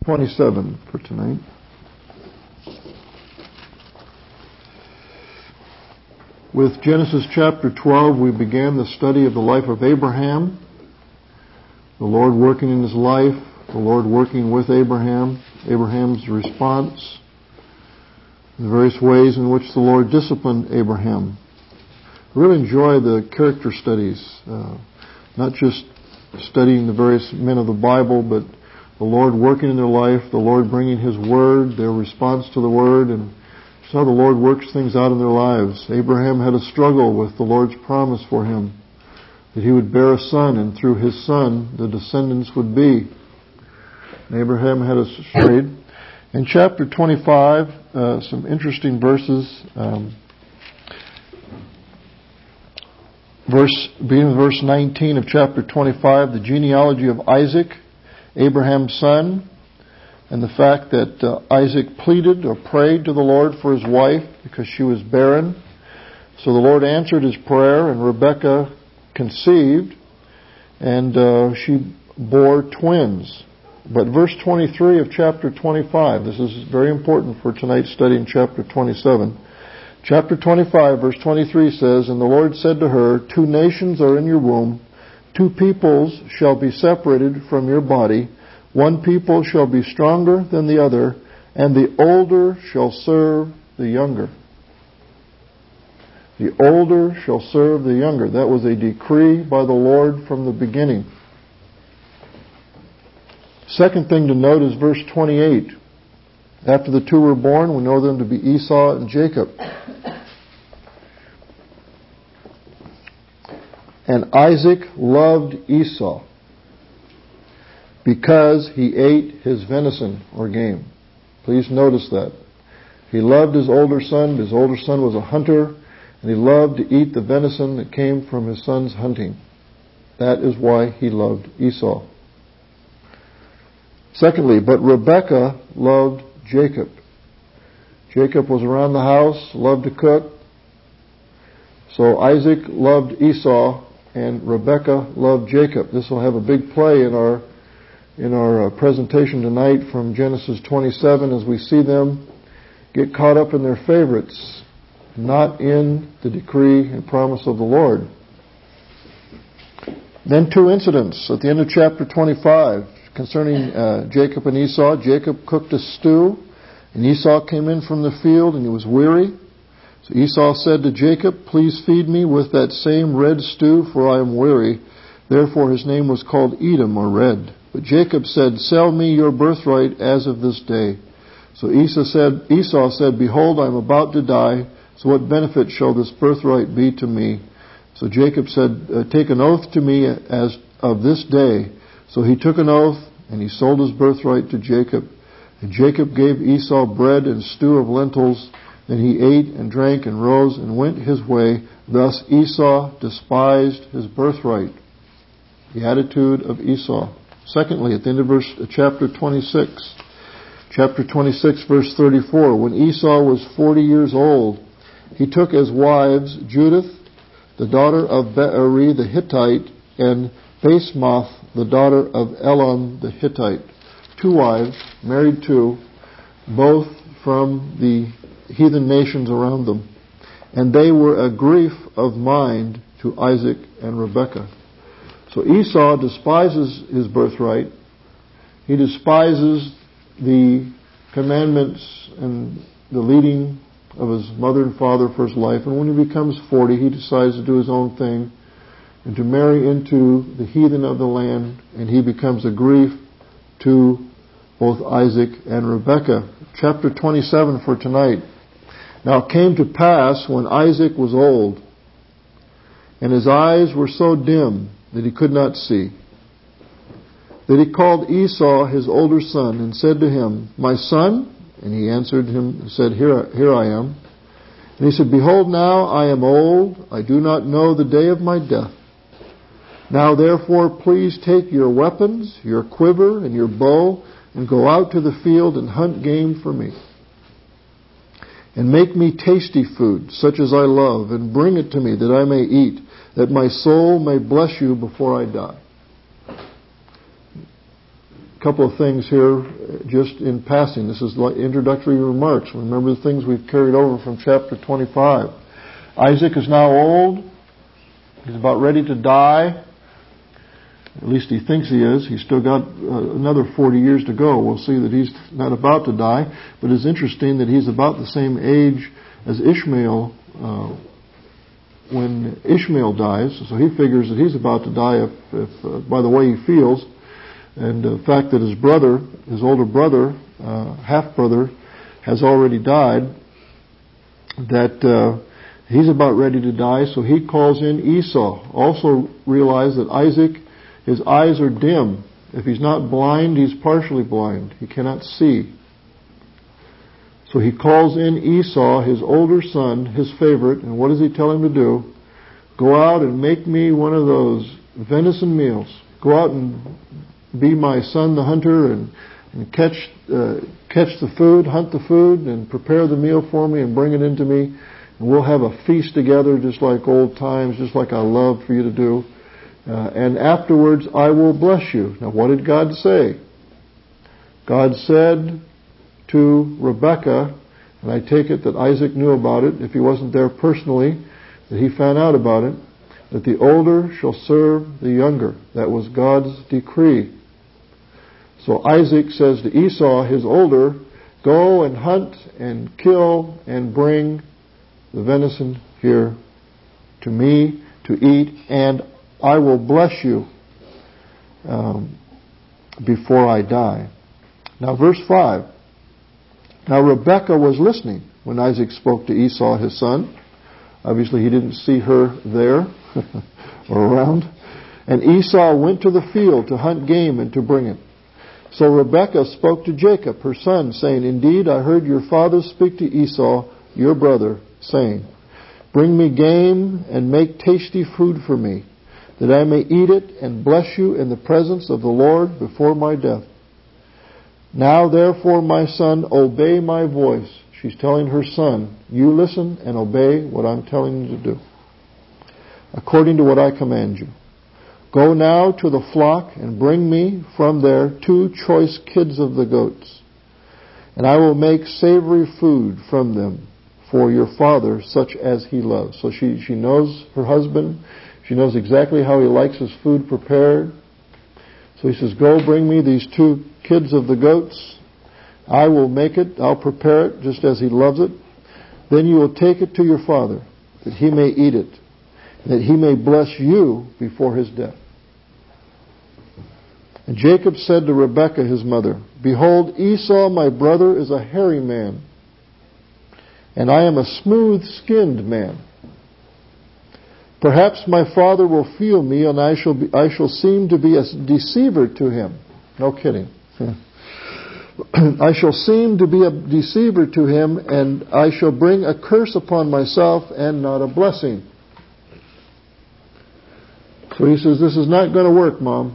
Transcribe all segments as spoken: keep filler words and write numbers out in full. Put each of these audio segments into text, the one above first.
twenty-seven for tonight. With Genesis chapter twelve, we began the study of the life of Abraham, the Lord working in his life, the Lord working with Abraham, Abraham's response, the various ways in which the Lord disciplined Abraham. I really enjoy the character studies, uh, not just studying the various men of the Bible, but the Lord working in their life, the Lord bringing His Word, their response to the Word, and just how the Lord works things out in their lives. Abraham had a struggle with the Lord's promise for him, that he would bear a son, and through his son the descendants would be. And Abraham had a strayed. In chapter twenty-five, uh, some interesting verses. Um, verse, beginning with verse nineteen of chapter twenty-five, the genealogy of Isaac, Abraham's son, and the fact that uh, Isaac pleaded or prayed to the Lord for his wife because she was barren. So the Lord answered his prayer, and Rebekah conceived, and uh, she bore twins. But verse twenty-three of chapter twenty-five, this is very important for tonight's study in chapter twenty-seven. Chapter twenty-five, verse twenty-three says, "And the Lord said to her, Two nations are in your womb, two peoples shall be separated from your body. One people shall be stronger than the other, and the older shall serve the younger." The older shall serve the younger. That was a decree by the Lord from the beginning. Second thing to note is verse twenty-eight. After the two were born, we know them to be Esau and Jacob. "And Isaac loved Esau because he ate his venison," or game. Please notice that. He loved his older son. His older son was a hunter, and he loved to eat the venison that came from his son's hunting. That is why he loved Esau. Secondly, but Rebekah loved Jacob. Jacob was around the house, loved to cook. So Isaac loved Esau, and Rebekah loved Jacob. This will have a big play in our in our uh, presentation tonight from Genesis twenty-seven as we see them get caught up in their favorites, not in the decree and promise of the Lord. Then two incidents at the end of chapter twenty-five concerning uh, Jacob and Esau. Jacob cooked a stew, and Esau came in from the field, and he was weary. So Esau said to Jacob, "Please feed me with that same red stew, for I am weary." Therefore his name was called Edom, or red. But Jacob said, "Sell me your birthright as of this day." So Esau said, Esau said, "Behold, I am about to die, so what benefit shall this birthright be to me?" So Jacob said, "Take an oath to me as of this day." So he took an oath, and he sold his birthright to Jacob. And Jacob gave Esau bread and stew of lentils. Then he ate and drank and rose and went his way. Thus Esau despised his birthright. The attitude of Esau. Secondly, at the end of verse, uh, chapter twenty-six. Chapter twenty-six, verse thirty-four. When Esau was forty years old, he took as wives Judith, the daughter of Beeri the Hittite, and Basemath, the daughter of Elon the Hittite. Two wives, married two, both from the heathen nations around them. And they were a grief of mind to Isaac and Rebekah. So Esau despises his birthright. He despises the commandments and the leading of his mother and father for his life. And when he becomes forty, he decides to do his own thing and to marry into the heathen of the land, and he becomes a grief to both Isaac and Rebekah. Chapter twenty-seven for tonight. Now it came to pass when Isaac was old, and his eyes were so dim that he could not see, that he called Esau his older son, and said to him, "My son?" And he answered him and said, Here, here I am. And he said, "Behold, now I am old, I do not know the day of my death. Now therefore please take your weapons, your quiver, and your bow, and go out to the field and hunt game for me. And make me tasty food, such as I love, and bring it to me that I may eat, that my soul may bless you before I die." A couple of things here, just in passing. This is like introductory remarks. Remember the things we've carried over from chapter twenty-five. Isaac is now old. He's about ready to die. At least he thinks he is. He's still got uh, another forty years to go. We'll see that he's not about to die. But it's interesting that he's about the same age as Ishmael uh, when Ishmael dies. So he figures that he's about to die if, if uh, by the way he feels. And the fact that his brother, his older brother, uh, half-brother, has already died, that uh, he's about ready to die. So he calls in Esau. Also realize that Isaac, his eyes are dim. If he's not blind, he's partially blind. He cannot see. So he calls in Esau, his older son, his favorite, and what does he tell him to do? Go out and make me one of those venison meals. Go out and be my son the hunter and, and catch uh, catch the food, hunt the food, and prepare the meal for me and bring it into me. And we'll have a feast together just like old times, just like I love for you to do. Uh, and afterwards I will bless you. Now what did God say? God said to Rebekah, and I take it that Isaac knew about it, if he wasn't there personally, that he found out about it, that the older shall serve the younger. That was God's decree. So Isaac says to Esau, his older, go and hunt and kill and bring the venison here to me to eat, and I will bless you um, before I die. Now verse five. Now Rebekah was listening when Isaac spoke to Esau, his son. Obviously he didn't see her there or around. And Esau went to the field to hunt game and to bring it. So Rebekah spoke to Jacob, her son, saying, indeed, I heard your father speak to Esau, your brother, saying, bring me game and make tasty food for me, that I may eat it and bless you in the presence of the Lord before my death. Now therefore, my son, obey my voice. She's telling her son, you listen and obey what I'm telling you to do, according to what I command you. Go now to the flock and bring me from there two choice kids of the goats, and I will make savory food from them for your father, such as he loves. So she, she knows her husband. She knows exactly how he likes his food prepared. So he says, go bring me these two kids of the goats. I will make it, I'll prepare it just as he loves it. Then you will take it to your father, that he may eat it, that he may bless you before his death. And Jacob said to Rebekah his mother, behold, Esau my brother is a hairy man, and I am a smooth-skinned man. Perhaps my father will feel me, and I shall be, I shall seem to be a deceiver to him. No kidding. I shall seem to be a deceiver to him, and I shall bring a curse upon myself and not a blessing. So he says, this is not going to work, Mom.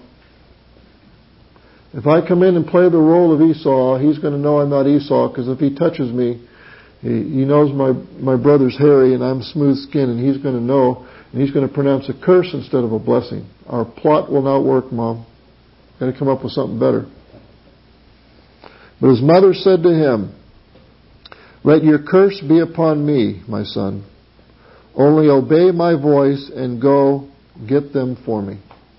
If I come in and play the role of Esau, he's going to know I'm not Esau, because if he touches me, he, he knows my, my brother's hairy and I'm smooth-skinned, and he's going to know, and he's going to pronounce a curse instead of a blessing. Our plot will not work, Mom. Got to come up with something better. But his mother said to him, let your curse be upon me, my son. Only obey my voice and go get them for me.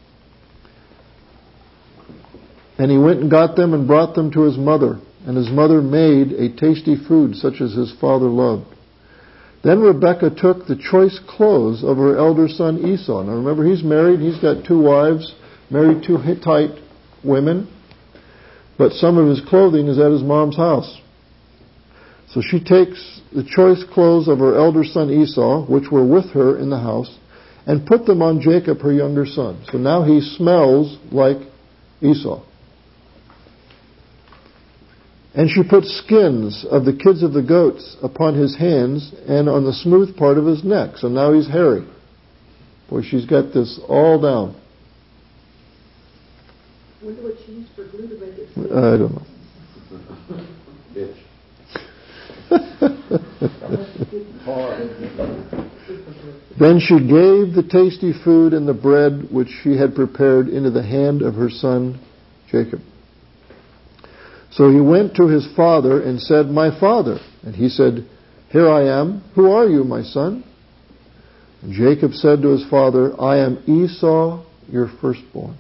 And he went and got them and brought them to his mother. And his mother made a tasty food such as his father loved. Then Rebekah took the choice clothes of her elder son Esau. Now remember, he's married. He's got two wives, married two Hittite women. But some of his clothing is at his mom's house. So she takes the choice clothes of her elder son Esau, which were with her in the house, and put them on Jacob, her younger son. So now he smells like Esau. And she put skins of the kids of the goats upon his hands and on the smooth part of his neck. So now he's hairy. Boy, she's got this all down. I wonder what she used for glue to make it smooth. I don't know. Bitch. Then she gave the tasty food and the bread which she had prepared into the hand of her son Jacob. So he went to his father and said, "My father." And he said, "Here I am. Who are you, my son?" And Jacob said to his father, "I am Esau, your firstborn.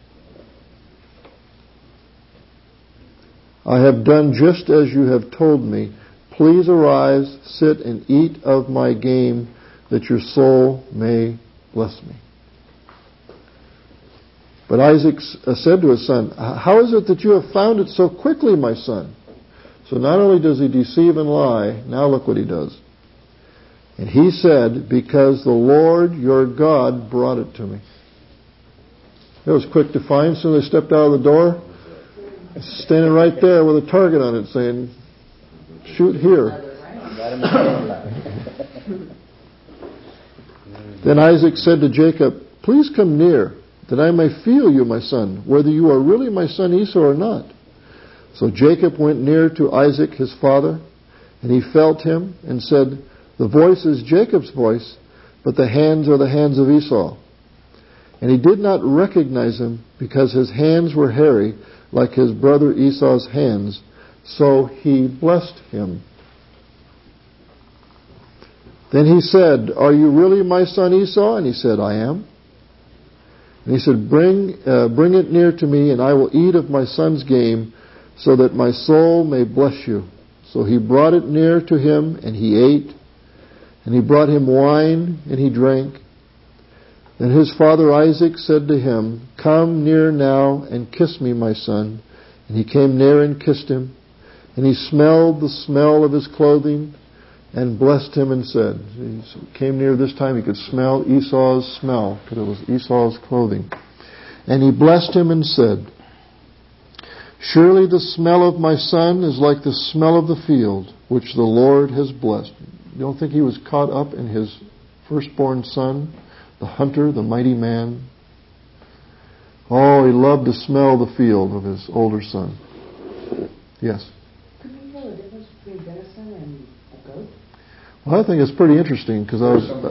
I have done just as you have told me. Please arise, sit and eat of my game, that your soul may bless me." But Isaac said to his son, "How is it that you have found it so quickly, my son?" So not only does he deceive and lie, now look what he does. And he said, "Because the Lord your God brought it to me." It was quick to find. So they stepped out of the door, standing right there with a target on it saying, "Shoot here." Then Isaac said to Jacob, "Please come near, that I may feel you, my son, whether you are really my son Esau or not." So Jacob went near to Isaac his father, and he felt him and said, "The voice is Jacob's voice, but the hands are the hands of Esau." And he did not recognize him, because his hands were hairy, like his brother Esau's hands. So he blessed him. Then he said, "Are you really my son Esau?" And he said, "I am." And he said, bring, uh, bring it near to me, and I will eat of my son's game, so that my soul may bless you." So he brought it near to him, and he ate. And he brought him wine, and he drank. Then his father Isaac said to him, "Come near now, and kiss me, my son." And he came near and kissed him. And he smelled the smell of his clothing, and blessed him and said, he came near this time, he could smell Esau's smell, because it was Esau's clothing. And he blessed him and said, "Surely the smell of my son is like the smell of the field, which the Lord has blessed." You don't think he was caught up in his firstborn son, the hunter, the mighty man? Oh, he loved to smell the field of his older son. Yes? Could we tell the difference between venison and a goat? Well, I think it's pretty interesting, because I was... Uh,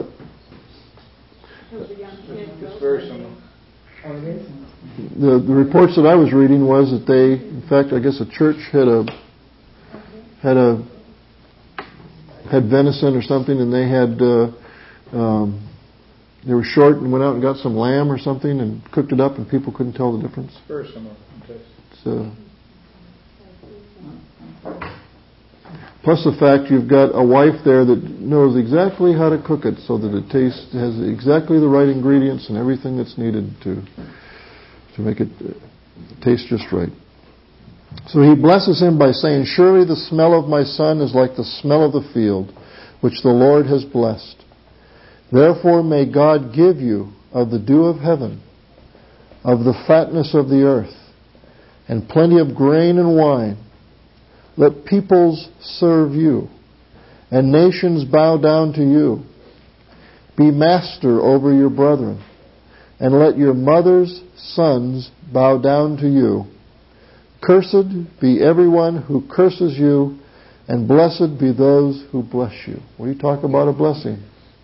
It's very similar. Oh, it is? the, the reports that I was reading was that they, in fact, I guess a church had a had a had venison or something, and they had uh, um, they were short and went out and got some lamb or something and cooked it up, and people couldn't tell the difference. Very similar in taste. So, plus the fact you've got a wife there that knows exactly how to cook it so that it tastes has exactly the right ingredients and everything that's needed to to make it taste just right. So he blesses him by saying, "Surely the smell of my son is like the smell of the field, which the Lord has blessed. Therefore may God give you of the dew of heaven, of the fatness of the earth, and plenty of grain and wine. Let peoples serve you, and nations bow down to you. Be master over your brethren, and let your mother's sons bow down to you. Cursed be everyone who curses you, and blessed be those who bless you." What do you talk about a blessing?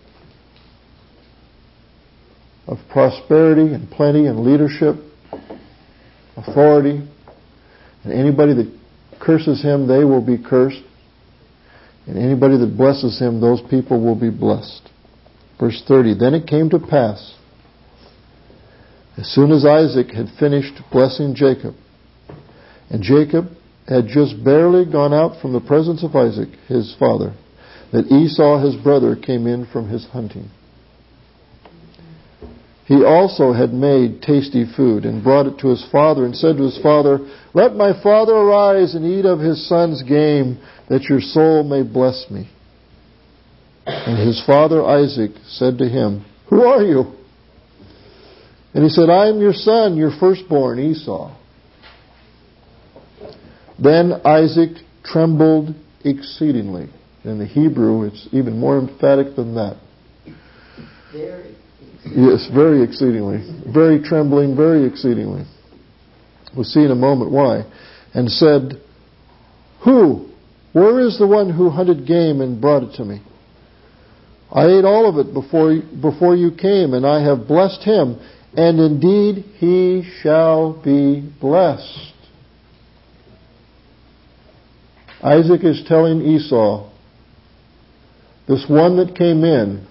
Of prosperity and plenty and leadership, authority. And anybody that curses him, they will be cursed. And anybody that blesses him, those people will be blessed. Verse thirty, "Then it came to pass, as soon as Isaac had finished blessing Jacob, and Jacob had just barely gone out from the presence of Isaac, his father, that Esau, his brother, came in from his hunting. He also had made tasty food and brought it to his father and said to his father, 'Let my father arise and eat of his son's game, that your soul may bless me.' And his father Isaac said to him, 'Who are you?' And he said, 'I am your son, your firstborn, Esau.' Then Isaac trembled exceedingly." In the Hebrew, it's even more emphatic than that. Very. Yes, very exceedingly. Very trembling, very exceedingly. We'll see in a moment why. And said, "Who? Where is the one who hunted game and brought it to me? I ate all of it before, before you came, and I have blessed him, and indeed he shall be blessed." Isaac is telling Esau, this one that came in,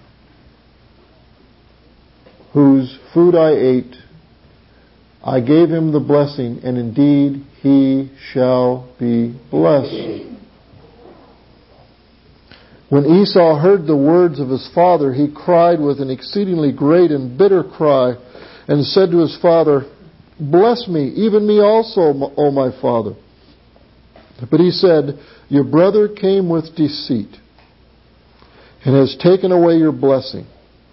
whose food I ate, I gave him the blessing, and indeed he shall be blessed. When Esau heard the words of his father, he cried with an exceedingly great and bitter cry, and said to his father, bless me, even me also, O my father. But he said, your brother came with deceit, and has taken away your blessing.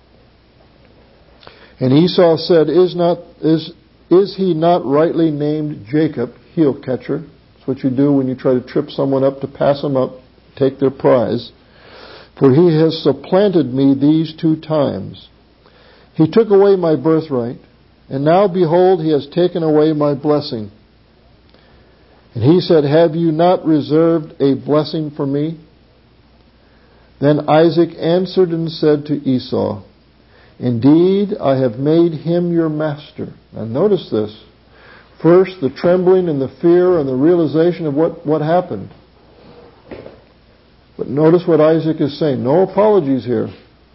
And Esau said, Is not is is he not rightly named Jacob, heel catcher? That's what you do when you try to trip someone up to pass them up, take their prize. For he has supplanted me these two times. He took away my birthright, and now behold, he has taken away my blessing. And he said, have you not reserved a blessing for me? Then Isaac answered and said to Esau, indeed, I have made him your master. Now notice this. First, the trembling and the fear and the realization of what, what happened. But notice what Isaac is saying. No apologies here.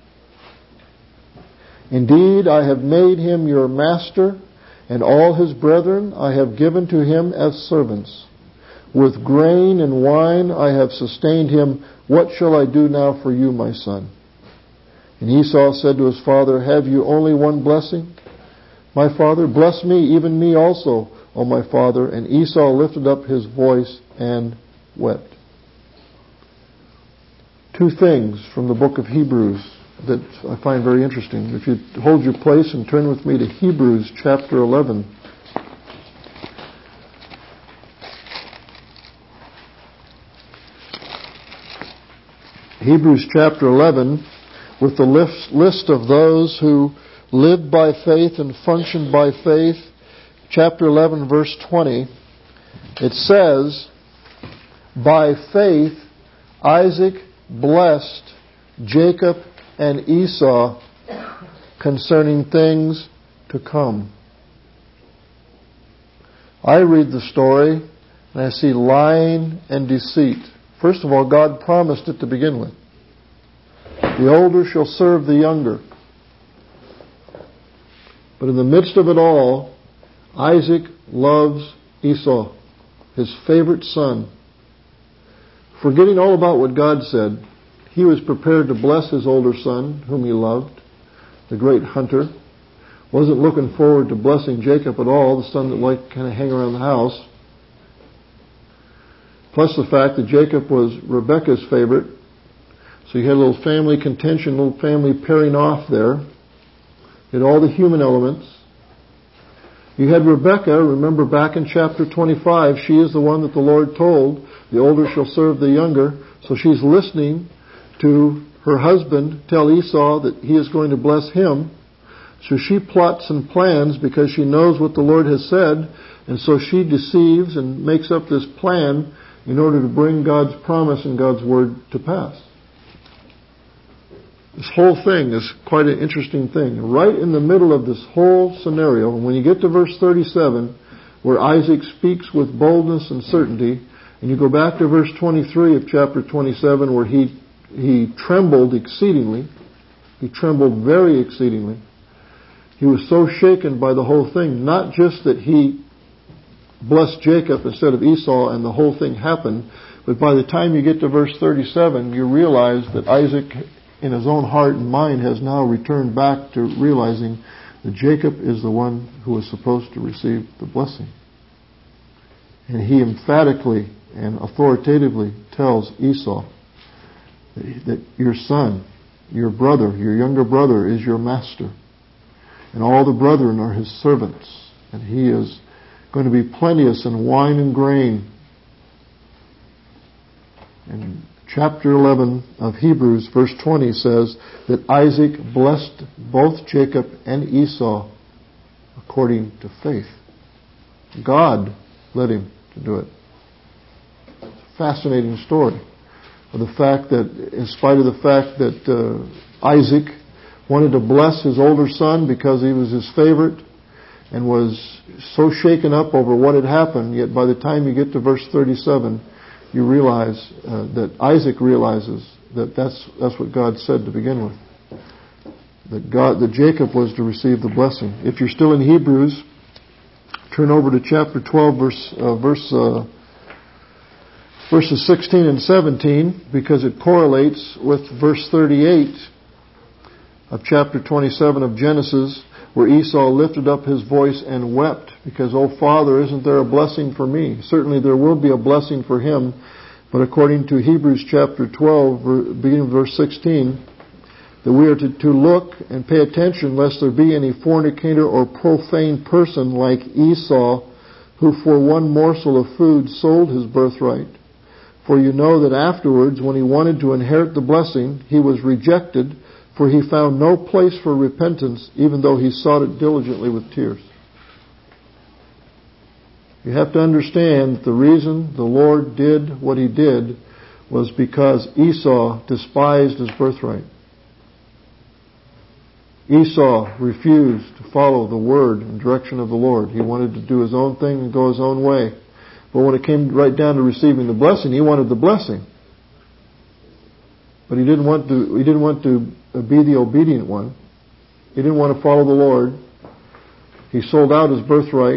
Indeed, I have made him your master, and all his brethren I have given to him as servants. With grain and wine I have sustained him. What shall I do now for you, my son? And Esau said to his father, have you only one blessing? My father, bless me, even me also, O my father. And Esau lifted up his voice and wept. Two things from the book of Hebrews that I find very interesting. If you hold your place and turn with me to Hebrews chapter eleven. Hebrews chapter eleven, with the list, list of those who lived by faith and functioned by faith. Chapter eleven, verse twenty. It says, by faith Isaac blessed Jacob and Esau concerning things to come. I read the story and I see lying and deceit. First of all, God promised it to begin with. The older shall serve the younger. But in the midst of it all, Isaac loves Esau, his favorite son. Forgetting all about what God said, he was prepared to bless his older son, whom he loved, the great hunter. Wasn't looking forward to blessing Jacob at all, the son that liked to kind of hang around the house. Plus the fact that Jacob was Rebekah's favorite. So you had a little family contention, a little family pairing off there. You had all the human elements. You had Rebekah, remember back in chapter twenty-five, she is the one that the Lord told, the older shall serve the younger. So she's listening to her husband tell Esau that he is going to bless him. So she plots and plans because she knows what the Lord has said. And so she deceives and makes up this plan in order to bring God's promise and God's word to pass. This whole thing is quite an interesting thing. Right in the middle of this whole scenario, when you get to verse thirty-seven, where Isaac speaks with boldness and certainty, and you go back to verse twenty-three of chapter twenty-seven, where he he trembled exceedingly. He trembled very exceedingly. He was so shaken by the whole thing, not just that he blessed Jacob instead of Esau and the whole thing happened, but by the time you get to verse thirty-seven, you realize that Isaac, in his own heart and mind, has now returned back to realizing that Jacob is the one who is supposed to receive the blessing. And he emphatically and authoritatively tells Esau that your son, your brother, your younger brother is your master. And all the brethren are his servants. And he is going to be plenteous in wine and grain. And chapter eleven of Hebrews, verse twenty says that Isaac blessed both Jacob and Esau according to faith. God led him to do it. It's a fascinating story of the fact that, in spite of the fact that uh, Isaac wanted to bless his older son because he was his favorite and was so shaken up over what had happened, yet by the time you get to verse thirty-seven, you realize uh, that Isaac realizes that that's that's what God said to begin with. That God, that Jacob was to receive the blessing. If you're still in Hebrews, turn over to chapter twelve, verse uh, verse uh, verses sixteen and seventeen, because it correlates with verse thirty-eight of chapter twenty-seven of Genesis, where Esau lifted up his voice and wept, because, "Oh, Father, isn't there a blessing for me?" Certainly there will be a blessing for him, but according to Hebrews chapter twelve, beginning with verse sixteen, that we are to, to look and pay attention lest there be any fornicator or profane person like Esau, who for one morsel of food sold his birthright. For you know that afterwards, when he wanted to inherit the blessing, he was rejected, for he found no place for repentance, even though he sought it diligently with tears. You have to understand that the reason the Lord did what he did was because Esau despised his birthright. Esau refused to follow the word and direction of the Lord. He wanted to do his own thing and go his own way. But when it came right down to receiving the blessing, he wanted the blessing. But he didn't want to, he didn't want to be the obedient one. He didn't want to follow the Lord. He sold out his birthright.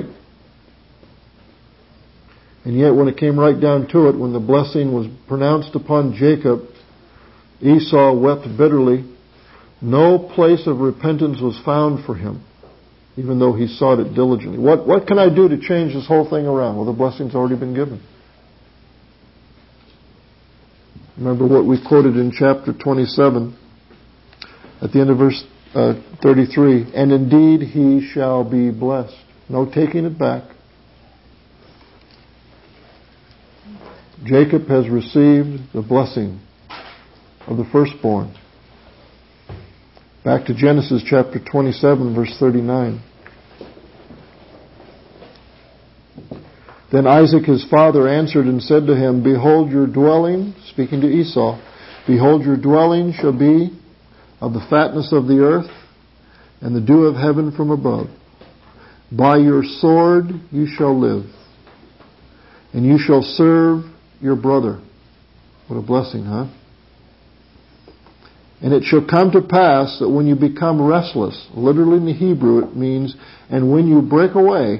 And yet when it came right down to it, when the blessing was pronounced upon Jacob, Esau wept bitterly. No place of repentance was found for him, even though he sought it diligently. What, what can I do to change this whole thing around? Well, the blessing's already been given. Remember what we quoted in chapter twenty-seven, at the end of verse uh, thirty-three. "And indeed he shall be blessed." No taking it back. Jacob has received the blessing of the firstborn. Back to Genesis chapter twenty-seven, verse thirty-nine. "Then Isaac his father answered and said to him, Behold, your dwelling," speaking to Esau, "behold, your dwelling shall be of the fatness of the earth and the dew of heaven from above. By your sword you shall live, and you shall serve your brother." What a blessing, huh? "And it shall come to pass that when you become restless," literally in the Hebrew it means, "and when you break away,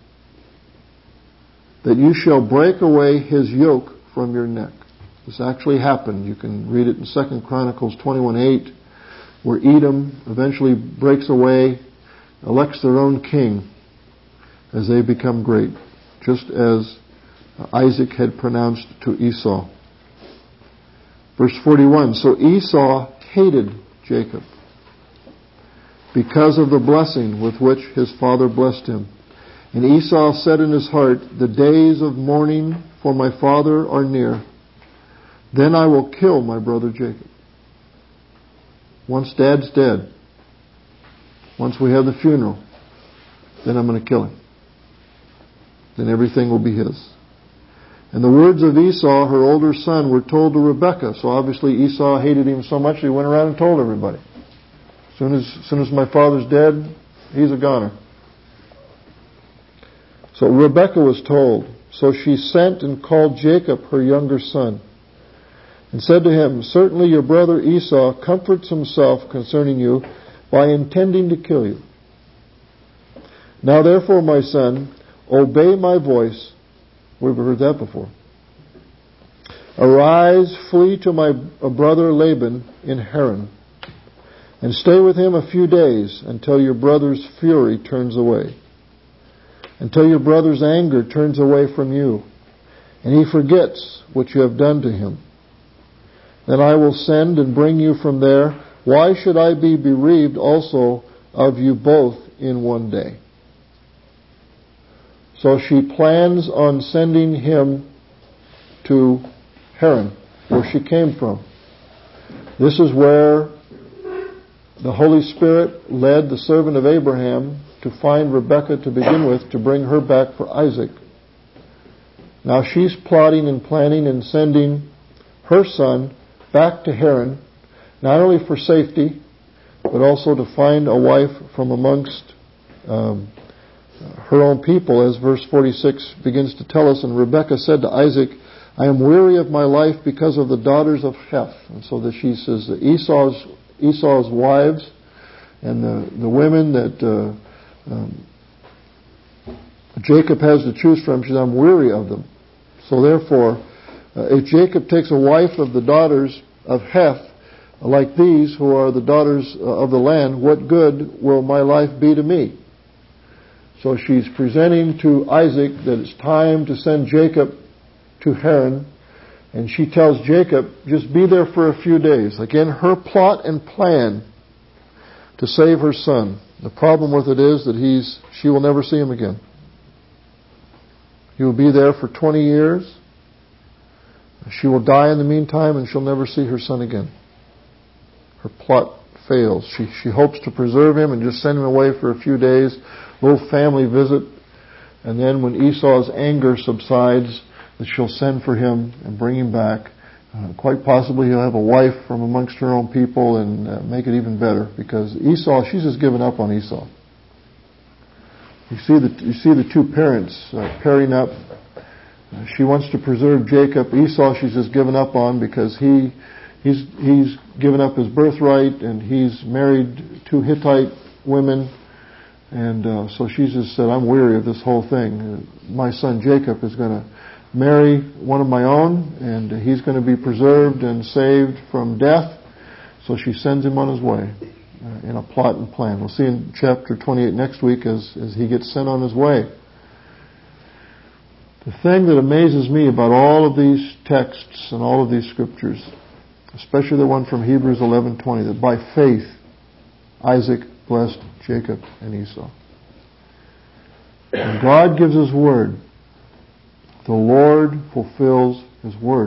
that you shall break away his yoke from your neck." This actually happened. You can read it in Second Chronicles twenty-one eight, where Edom eventually breaks away, elects their own king as they become great, just as Isaac had pronounced to Esau. Verse forty-one, "So Esau hated Jacob because of the blessing with which his father blessed him. And Esau said in his heart, The days of mourning for my father are near. Then I will kill my brother Jacob." Once Dad's dead, once we have the funeral, then I'm going to kill him. Then everything will be his. And the words of Esau, her older son, were told to Rebekah. So obviously Esau hated him so much he went around and told everybody. As soon as, as soon as my father's dead, he's a goner. So Rebekah was told. So she sent and called Jacob, her younger son, and said to him, Certainly your brother Esau comforts himself concerning you by intending to kill you. Now therefore, my son, obey my voice. We've heard that before. Arise, flee to my brother Laban in Haran, and stay with him a few days until your brother's fury turns away, until your brother's anger turns away from you, and he forgets what you have done to him. Then I will send and bring you from there. Why should I be bereaved also of you both in one day? So she plans on sending him to Haran, where she came from. This is where the Holy Spirit led the servant of Abraham to find Rebekah to begin with, to bring her back for Isaac. Now she's plotting and planning and sending her son back to Haran, not only for safety, but also to find a wife from amongst um, her own people, as verse forty-six begins to tell us. And Rebekah said to Isaac, I am weary of my life because of the daughters of Heth. And so that she says that Esau's, Esau's wives and the, the women that uh, um, Jacob has to choose from, she says, I'm weary of them. So therefore, uh, if Jacob takes a wife of the daughters of Heth, like these who are the daughters of the land, what good will my life be to me? So she's presenting to Isaac that it's time to send Jacob to Haran, and she tells Jacob, just be there for a few days. Again, her plot and plan to save her son. The problem with it is that he's she will never see him again. He will be there for twenty years. She will die in the meantime, and she'll never see her son again. Her plot fails. She she hopes to preserve him and just send him away for a few days, a little family visit, and then when Esau's anger subsides, that she'll send for him and bring him back. Uh, quite possibly he'll have a wife from amongst her own people and uh, make it even better, because Esau, she's just given up on Esau. You see the you see the two parents uh, pairing up. Uh, she wants to preserve Jacob. Esau, she's just given up on because he. He's he's given up his birthright, and he's married two Hittite women, and uh, so she just said, I'm weary of this whole thing. Uh, my son Jacob is going to marry one of my own, and he's going to be preserved and saved from death. So she sends him on his way uh, in a plot and plan. We'll see in chapter twenty-eight next week as, as he gets sent on his way. The thing that amazes me about all of these texts and all of these scriptures, especially the one from Hebrews eleven twenty, that by faith Isaac blessed Jacob and Esau. When God gives His word, the Lord fulfills His word.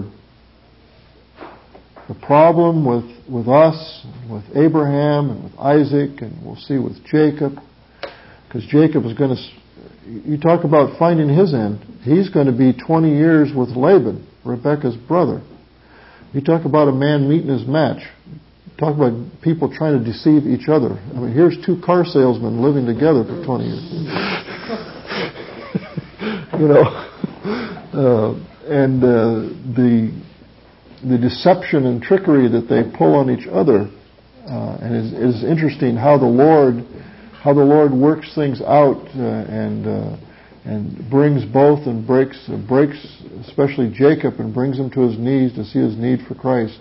The problem with, with us, with Abraham and with Isaac, and we'll see with Jacob, because Jacob is going to, you talk about finding his end, he's going to be twenty years with Laban, Rebekah's brother. You talk about a man meeting his match. Talk about people trying to deceive each other. I mean, here's two car salesmen living together for twenty years. you know, uh, and uh, the the deception and trickery that they pull on each other, uh, and it is interesting how the Lord how the Lord works things out uh, and. Uh, and brings both and breaks, uh, breaks especially Jacob, and brings him to his knees to see his need for Christ.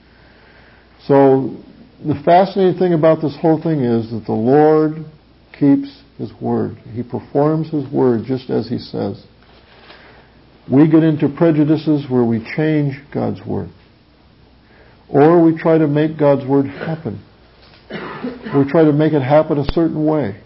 So the fascinating thing about this whole thing is that the Lord keeps His word. He performs His word just as He says. We get into prejudices where we change God's word. Or we try to make God's word happen. We try to make it happen a certain way.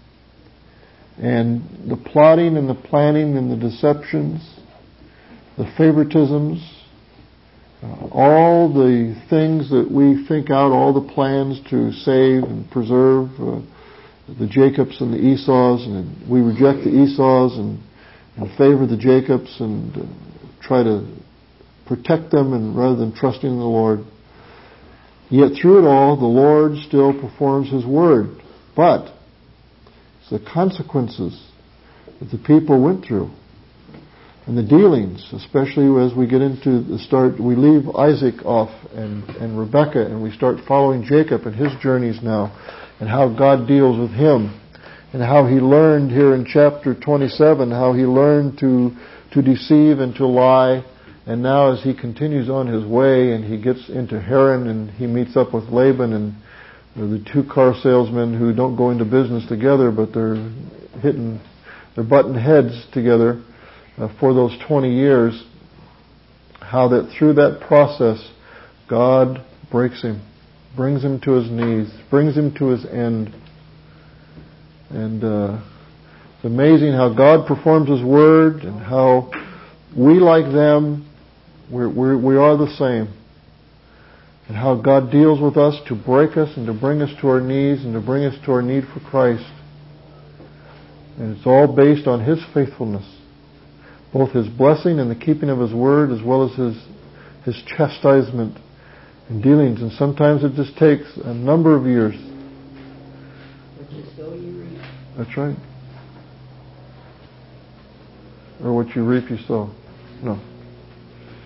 And the plotting and the planning and the deceptions, the favoritisms, uh, all the things that we think out, all the plans to save and preserve uh, the Jacobs and the Esau's, and we reject the Esau's and, and favor the Jacobs and uh, try to protect them, and rather than trusting in the Lord. Yet through it all, the Lord still performs His word. But the consequences that the people went through and the dealings, especially as we get into the start, we leave Isaac off and, and Rebekah, and we start following Jacob and his journeys now, and how God deals with him, and how he learned here in chapter twenty-seven, how he learned to to deceive and to lie. And now as he continues on his way and he gets into Haran and he meets up with Laban, and they're the two car salesmen who don't go into business together, but they're hitting, they're butting heads together uh, for those twenty years. How that through that process, God breaks him, brings him to his knees, brings him to his end. And uh, it's amazing how God performs His word, and how we, like them, we're, we're, we are the same. And how God deals with us to break us and to bring us to our knees and to bring us to our need for Christ. And it's all based on His faithfulness. Both His blessing and the keeping of His word, as well as His His chastisement and dealings. And sometimes it just takes a number of years. What you sow, you reap. That's right. Or what you reap, you sow. No.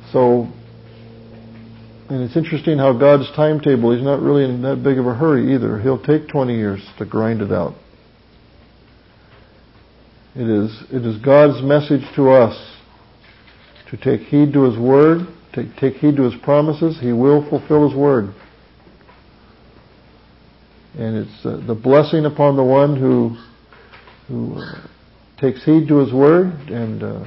So, and it's interesting how God's timetable, He's not really in that big of a hurry either. He'll take twenty years to grind it out. It is, it is God's message to us to take heed to His Word, take, take heed to His promises. He will fulfill His Word. And it's uh, the blessing upon the one who who uh, takes heed to His Word. And uh,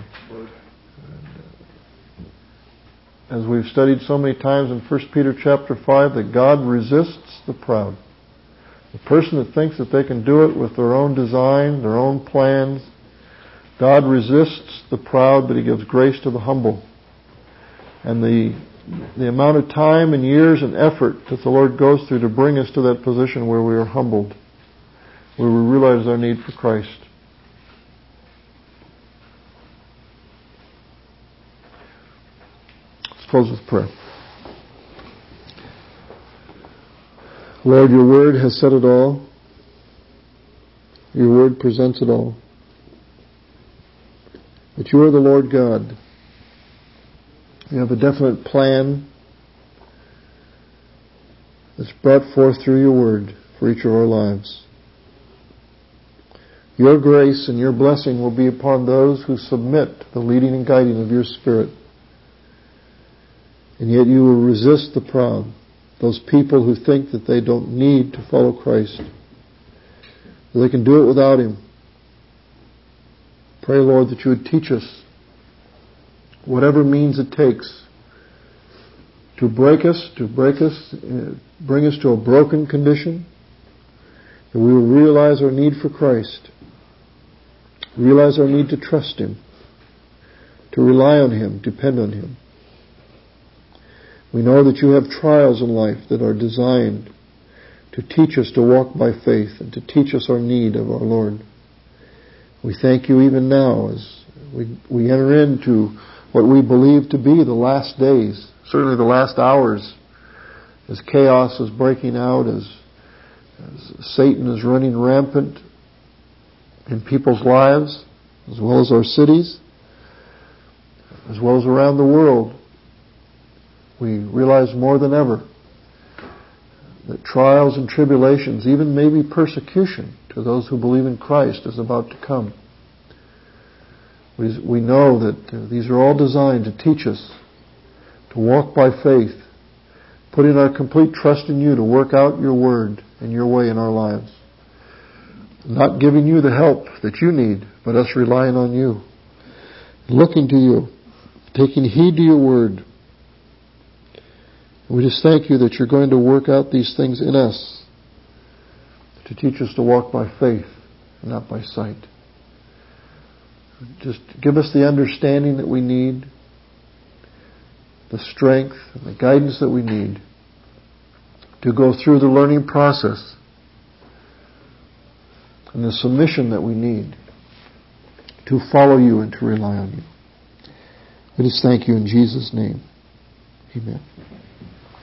as we've studied so many times in First Peter chapter five, that God resists the proud. The person that thinks that they can do it with their own design, their own plans, God resists the proud, but He gives grace to the humble. And the the amount of time and years and effort that the Lord goes through to bring us to that position where we are humbled, where we realize our need for Christ. Let's close with prayer. Lord, Your Word has said it all. Your Word presents it all. That You are the Lord God. You have a definite plan that's brought forth through Your Word for each of our lives. Your grace and Your blessing will be upon those who submit to the leading and guiding of Your Spirit. And yet You will resist the proud, those people who think that they don't need to follow Christ, that they can do it without Him. Pray, Lord, that You would teach us whatever means it takes to break us, to break us, uh, bring us to a broken condition, that we will realize our need for Christ, realize our need to trust Him, to rely on Him, depend on Him. We know that You have trials in life that are designed to teach us to walk by faith and to teach us our need of our Lord. We thank You even now as we, we enter into what we believe to be the last days, certainly the last hours, as chaos is breaking out, as, as Satan is running rampant in people's lives, as well as our cities, as well as around the world. We realize more than ever that trials and tribulations, even maybe persecution to those who believe in Christ, is about to come. We, we know that uh, these are all designed to teach us to walk by faith, putting our complete trust in You to work out Your Word and Your way in our lives. Not giving You the help that You need, but us relying on You, looking to You, taking heed to Your Word. And we just thank You that You're going to work out these things in us to teach us to walk by faith and not by sight. Just give us the understanding that we need, the strength and the guidance that we need to go through the learning process and the submission that we need to follow You and to rely on You. We just thank You in Jesus' name. Amen.